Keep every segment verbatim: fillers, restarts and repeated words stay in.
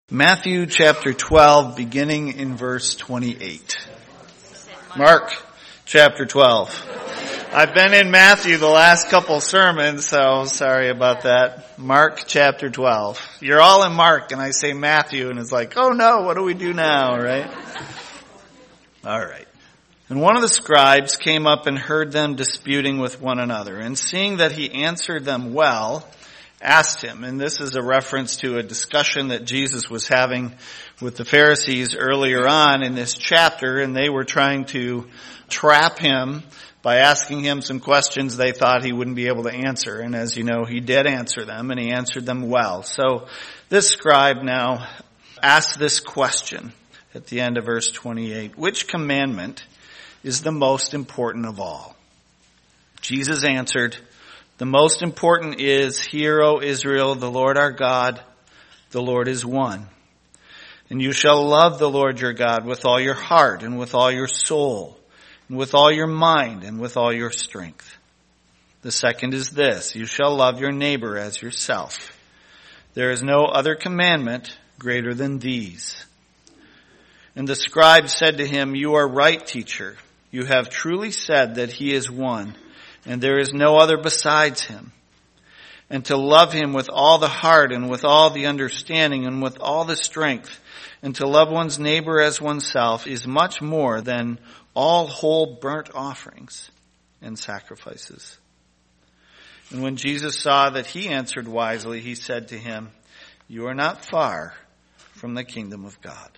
Matthew chapter twelve, beginning in verse twenty-eight. Mark chapter twelve. I've been in Matthew the last couple sermons, so sorry about that. Mark chapter twelve. You're all in Mark, and I say Matthew, and it's like, oh no, what do we do now, right? All right. And one of the scribes came up and heard them disputing with one another, and seeing that he answered them well, asked him, and this is a reference to a discussion that Jesus was having with the Pharisees earlier on in this chapter, and they were trying to trap him by asking him some questions they thought he wouldn't be able to answer. And as you know, he did answer them, and he answered them well. So this scribe now asks this question at the end of verse twenty-eight. Which commandment is the most important of all? Jesus answered, the most important is, Hear, O Israel, the Lord our God, the Lord is one. And you shall love the Lord your God with all your heart and with all your soul and with all your mind and with all your strength. The second is this, you shall love your neighbor as yourself. There is no other commandment greater than these. And the scribe said to him, You are right, teacher. You have truly said that he is one, and there is no other besides him. And to love him with all the heart and with all the understanding and with all the strength, and to love one's neighbor as oneself is much more than all whole burnt offerings and sacrifices. And when Jesus saw that he answered wisely, he said to him, You are not far from the kingdom of God.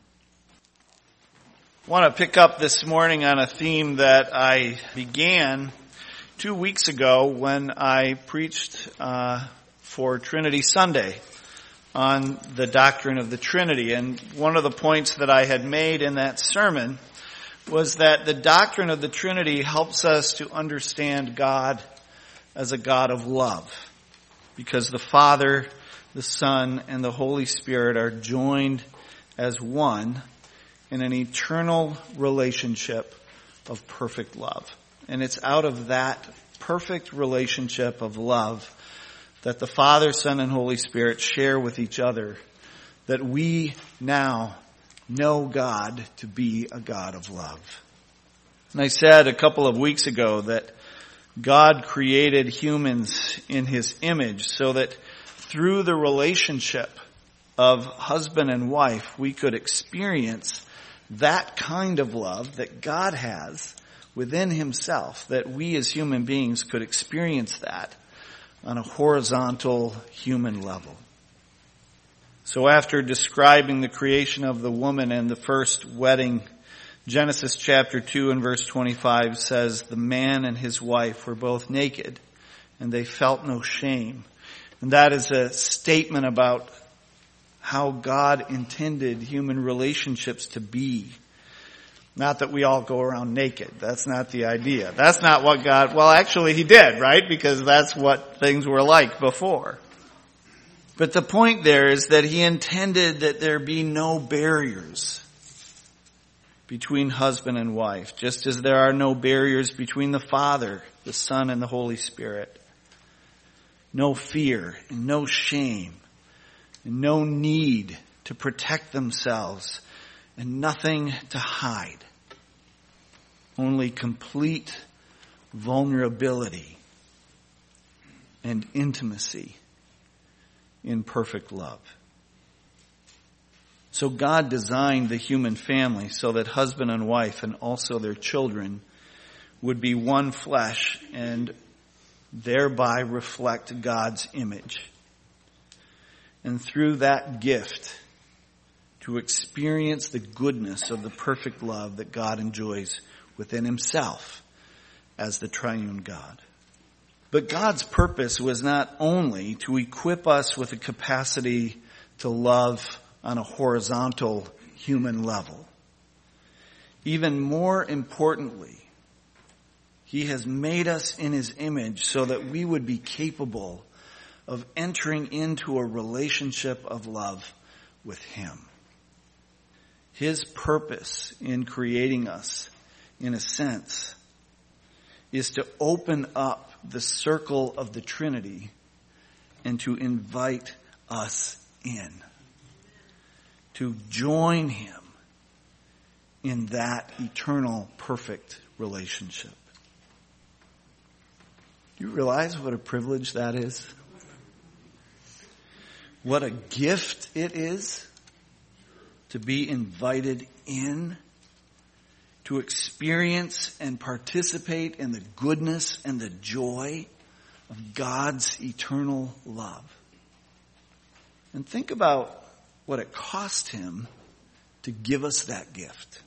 I want to pick up this morning on a theme that I began two weeks ago when I preached uh, for Trinity Sunday on the doctrine of the Trinity. And one of the points that I had made in that sermon was that the doctrine of the Trinity helps us to understand God as a God of love, because the Father, the Son, and the Holy Spirit are joined as one in an eternal relationship of perfect love. And it's out of that perfect relationship of love that the Father, Son, and Holy Spirit share with each other that we now know God to be a God of love. And I said a couple of weeks ago that God created humans in His image so that through the relationship of husband and wife, we could experience that kind of love that God has within Himself, that we as human beings could experience that on a horizontal human level. So after describing the creation of the woman and the first wedding, Genesis chapter two and verse twenty-five says, The man and his wife were both naked, and they felt no shame. And that is a statement about how God intended human relationships to be. Not that we all go around naked. That's not the idea. That's not what God, well actually He did, right? Because that's what things were like before. But the point there is that He intended that there be no barriers between husband and wife, just as there are no barriers between the Father, the Son, and the Holy Spirit. No fear and no shame and no need to protect themselves and nothing to hide. Only complete vulnerability and intimacy in perfect love. So God designed the human family so that husband and wife and also their children would be one flesh and thereby reflect God's image. And through that gift, to experience the goodness of the perfect love that God enjoys within Himself as the triune God. But God's purpose was not only to equip us with a capacity to love on a horizontal human level. Even more importantly, He has made us in His image so that we would be capable of entering into a relationship of love with Him. His purpose in creating us, in a sense, is to open up the circle of the Trinity and to invite us in. to join him in that eternal, perfect relationship. Do you realize what a privilege that is? What a gift it is to be invited in, to experience and participate in the goodness and the joy of God's eternal love. And think about what it cost him to give us that gift.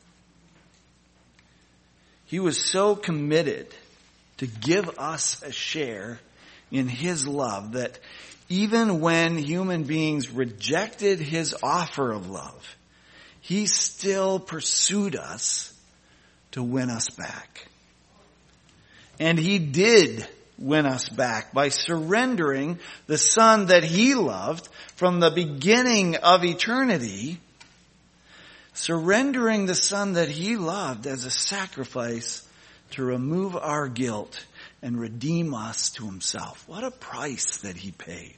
He was so committed to give us a share in his love that even when human beings rejected his offer of love, he still pursued us to win us back. And he did win us back by surrendering the Son that he loved from the beginning of eternity, surrendering the Son that he loved as a sacrifice to remove our guilt and redeem us to himself. What a price that he paid.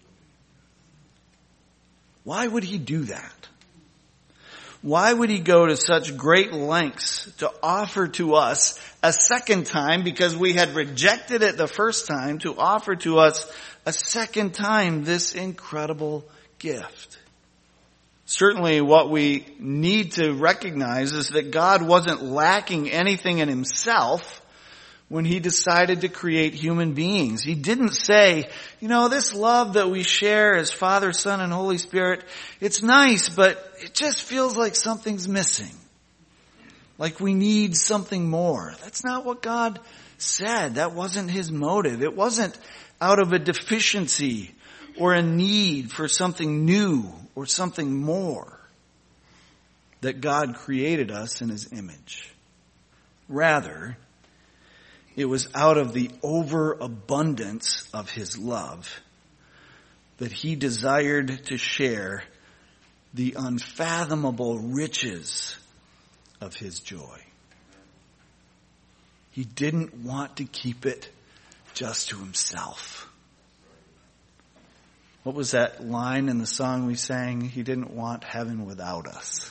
Why would he do that? Why would he go to such great lengths to offer to us a second time, because we had rejected it the first time, to offer to us a second time this incredible gift? Certainly what we need to recognize is that God wasn't lacking anything in himself when he decided to create human beings. He didn't say, you know, this love that we share as Father, Son, and Holy Spirit, it's nice, but it just feels like something's missing. Like we need something more. That's not what God said. That wasn't his motive. It wasn't out of a deficiency or a need for something new or something more that God created us in his image. Rather, it was out of the overabundance of his love that he desired to share the unfathomable riches of his joy. He didn't want to keep it just to himself. What was that line in the song we sang? He didn't want heaven without us.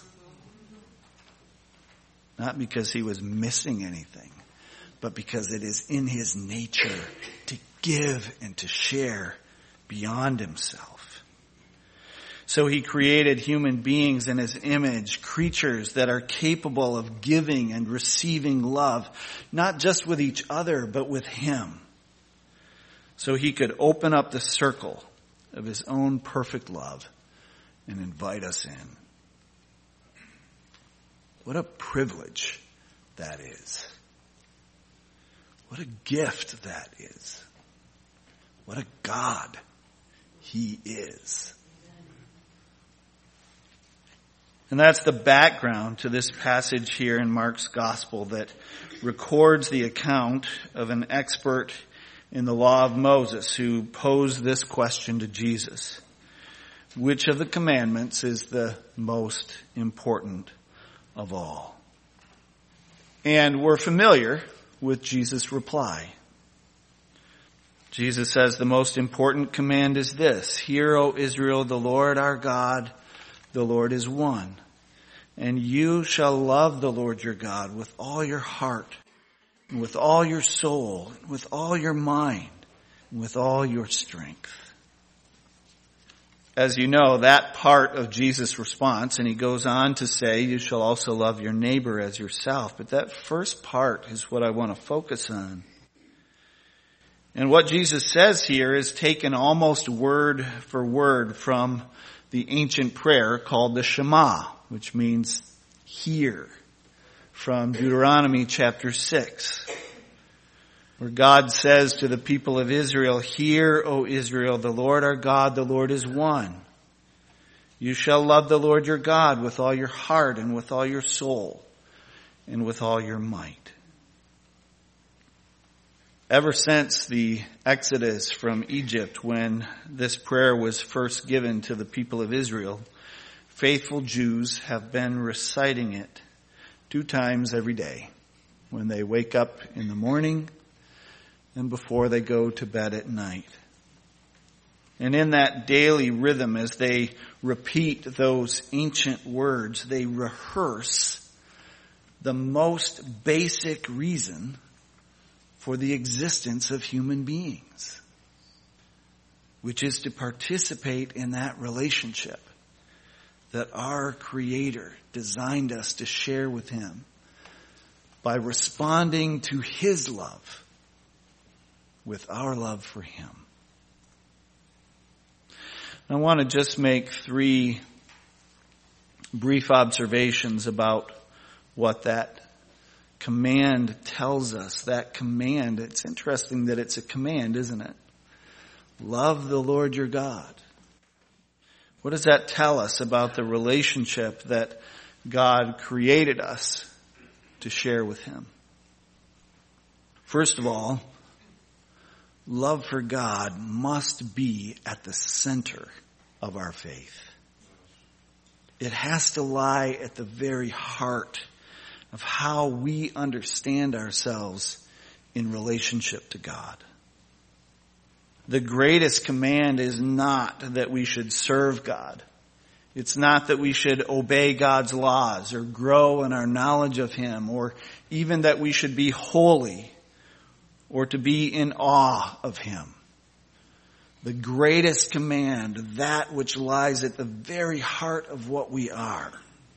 Not because he was missing anything, but because it is in his nature to give and to share beyond himself. So he created human beings in his image, creatures that are capable of giving and receiving love, not just with each other, but with him. So he could open up the circle of his own perfect love and invite us in. What a privilege that is. What a gift that is. What a God he is. And that's the background to this passage here in Mark's Gospel that records the account of an expert in the law of Moses who posed this question to Jesus. Which of the commandments is the most important of all? And we're familiar with Jesus' reply. Jesus says the most important command is this: Hear, O Israel, the Lord our God, the Lord is one. And you shall love the Lord your God with all your heart, and with all your soul, and with all your mind, and with all your strength. As you know, that part of Jesus' response, and he goes on to say, you shall also love your neighbor as yourself. But that first part is what I want to focus on. And what Jesus says here is taken almost word for word from the ancient prayer called the Shema, which means hear, from Deuteronomy chapter six, where God says to the people of Israel, Hear, O Israel, the Lord our God, the Lord is one. You shall love the Lord your God with all your heart and with all your soul and with all your might. Ever since the Exodus from Egypt, when this prayer was first given to the people of Israel, faithful Jews have been reciting it two times every day, when they wake up in the morning and before they go to bed at night. And in that daily rhythm, as they repeat those ancient words. They rehearse the most basic reason for the existence of human beings, which is to participate in that relationship that our Creator designed us to share with Him by responding to His love with our love for Him. I want to just make three brief observations about what that command tells us. That command, it's interesting that it's a command, isn't it? Love the Lord your God. What does that tell us about the relationship that God created us to share with Him? First of all, love for God must be at the center of our faith. It has to lie at the very heart of how we understand ourselves in relationship to God. The greatest command is not that we should serve God. It's not that we should obey God's laws or grow in our knowledge of Him, or even that we should be holy or to be in awe of Him. The greatest command, that which lies at the very heart of what we are,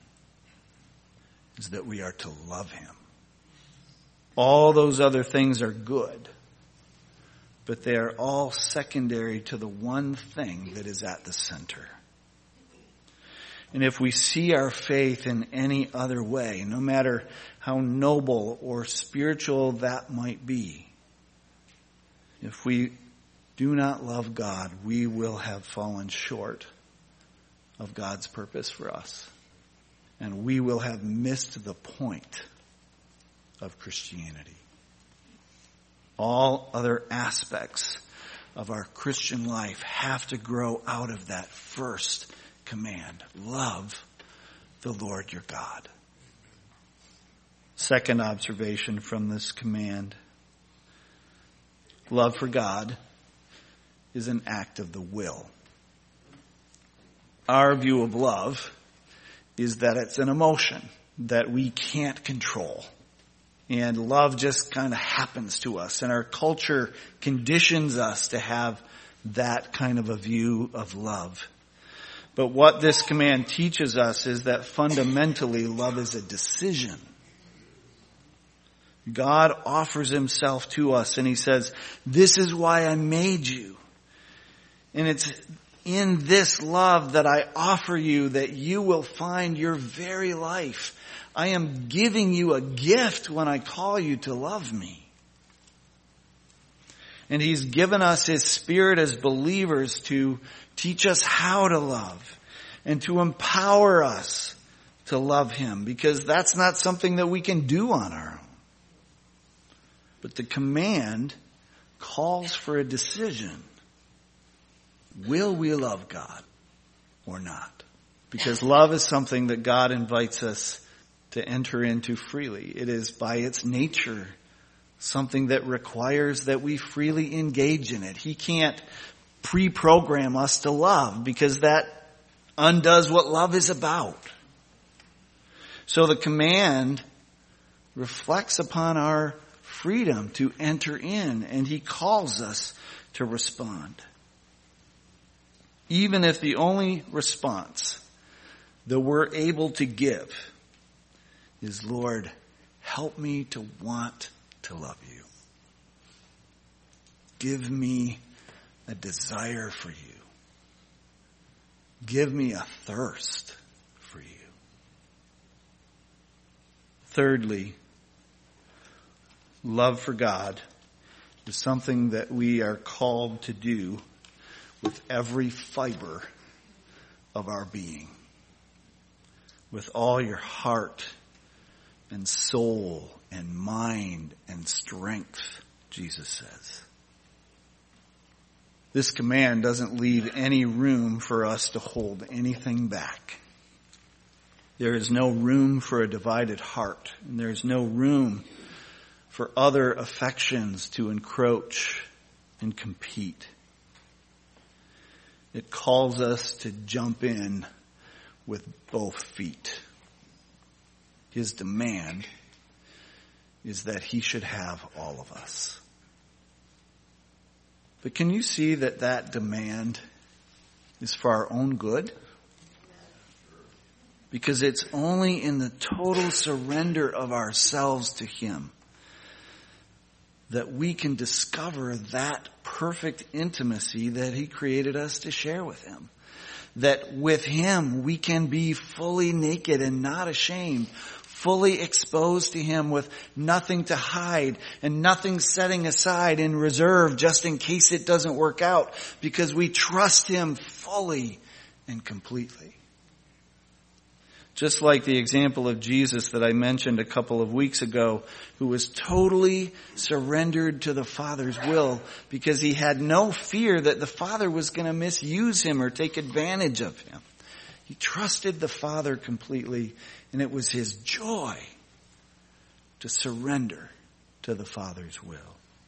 is that we are to love Him. All those other things are good, but they are all secondary to the one thing that is at the center. And if we see our faith in any other way, no matter how noble or spiritual that might be, if we do not love God, we will have fallen short of God's purpose for us. And we will have missed the point of Christianity. All other aspects of our Christian life have to grow out of that first command. Love the Lord your God. Second observation from this command. Love for God is an act of the will. Our view of love is that it's an emotion that we can't control. And love just kind of happens to us. And our culture conditions us to have that kind of a view of love. But what this command teaches us is that fundamentally love is a decision. God offers Himself to us and He says, this is why I made you. And it's in this love that I offer you that you will find your very life. I am giving you a gift when I call you to love me. And He's given us His Spirit as believers to teach us how to love and to empower us to love Him, because that's not something that we can do on our own. But the command calls for a decision. Will we love God or not? Because love is something that God invites us to enter into freely. It is by its nature something that requires that we freely engage in it. He can't pre-program us to love, because that undoes what love is about. So the command reflects upon our freedom to enter in, and He calls us to respond. Even if the only response that we're able to give is, Lord, help me to want to love you. Give me a desire for you. Give me a thirst for you. Thirdly, love for God is something that we are called to do with every fiber of our being. With all your heart and soul and mind and strength, Jesus says. This command doesn't leave any room for us to hold anything back. There is no room for a divided heart, and there is no room for other affections to encroach and compete. It calls us to jump in with both feet. His demand is that he should have all of us. But can you see that that demand is for our own good? Because it's only in the total surrender of ourselves to him that we can discover that perfect intimacy that he created us to share with him. That with him we can be fully naked and not ashamed, fully exposed to him with nothing to hide and nothing setting aside in reserve just in case it doesn't work out, because we trust him fully and completely. Just like the example of Jesus that I mentioned a couple of weeks ago, who was totally surrendered to the Father's will because he had no fear that the Father was going to misuse him or take advantage of him. He trusted the Father completely, and it was his joy to surrender to the Father's will.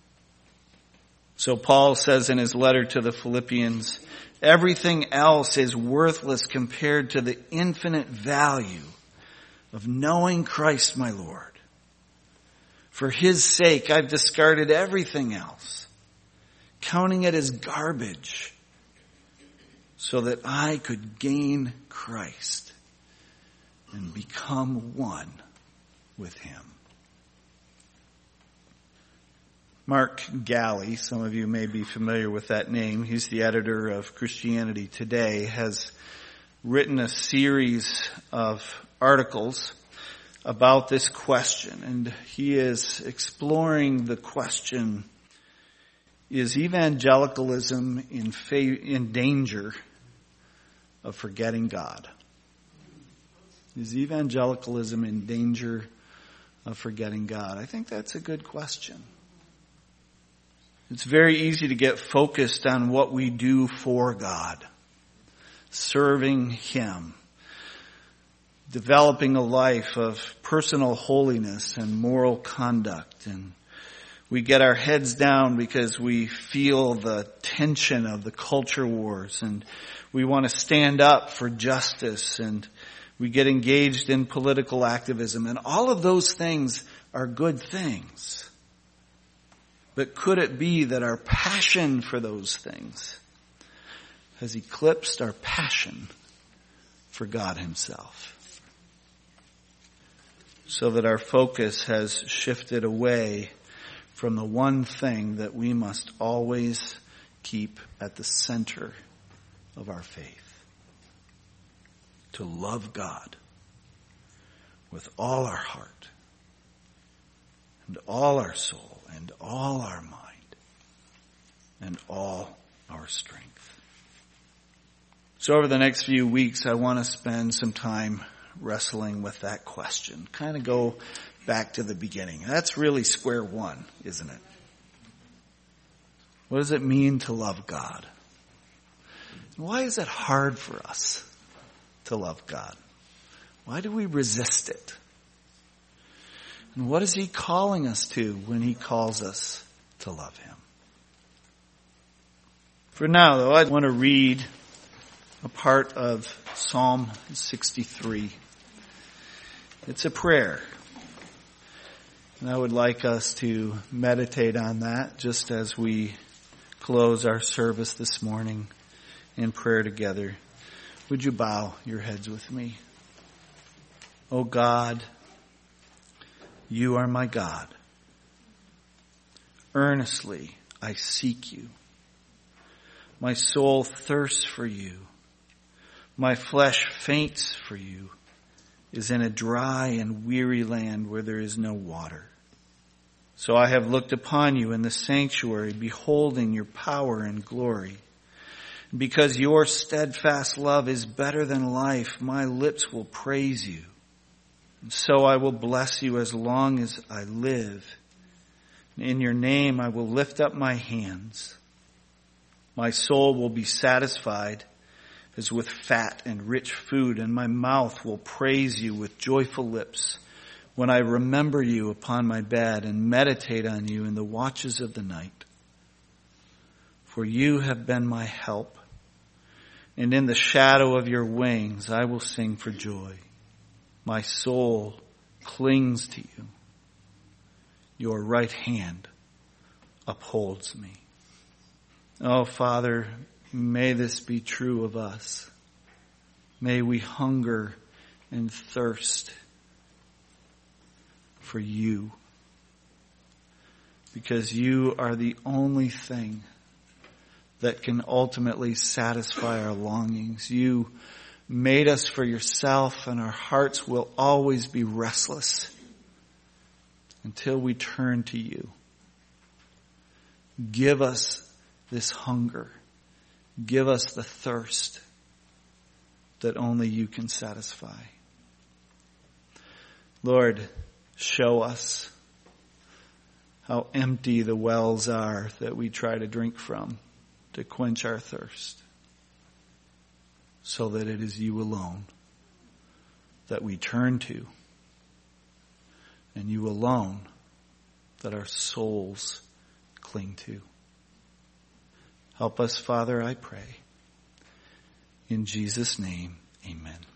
So Paul says in his letter to the Philippians, everything else is worthless compared to the infinite value of knowing Christ my Lord. For his sake, I've discarded everything else, counting it as garbage, so that I could gain Christ and become one with him. Mark Galli, some of you may be familiar with that name. He's the editor of Christianity Today, has written a series of articles about this question. And he is exploring the question, is evangelicalism in, fa- in danger of forgetting God? Is evangelicalism in danger of forgetting God? I think that's a good question. It's very easy to get focused on what we do for God, serving him, developing a life of personal holiness and moral conduct. And we get our heads down because we feel the tension of the culture wars, and we want to stand up for justice, and we get engaged in political activism. And all of those things are good things. But could it be that our passion for those things has eclipsed our passion for God himself? So that our focus has shifted away from the one thing that we must always keep at the center of our faith. To love God with all our heart and all our soul and all our mind and all our strength. So over the next few weeks, I want to spend some time wrestling with that question. Kind of go back to the beginning. That's really square one, isn't it? What does it mean to love God? Why is it hard for us to love God? Why do we resist it? And what is he calling us to when he calls us to love him? For now, though, I want to read a part of Psalm sixty-three. It's a prayer. And I would like us to meditate on that just as we close our service this morning in prayer together. Would you bow your heads with me? O God, you are my God. Earnestly I seek you. My soul thirsts for you. My flesh faints for you, is in a dry and weary land where there is no water. So I have looked upon you in the sanctuary, beholding your power and glory. Because your steadfast love is better than life, my lips will praise you. And so I will bless you as long as I live. In your name I will lift up my hands. My soul will be satisfied as with fat and rich food, and my mouth will praise you with joyful lips when I remember you upon my bed and meditate on you in the watches of the night. For you have been my help. And in the shadow of your wings, I will sing for joy. My soul clings to you. Your right hand upholds me. Oh, Father, may this be true of us. May we hunger and thirst for you. Because you are the only thing that can ultimately satisfy our longings. You made us for yourself, and our hearts will always be restless until we turn to you. Give us this hunger. Give us the thirst that only you can satisfy. Lord, show us how empty the wells are that we try to drink from to quench our thirst, so that it is you alone that we turn to, and you alone that our souls cling to. Help us, Father, I pray. In Jesus' name, amen.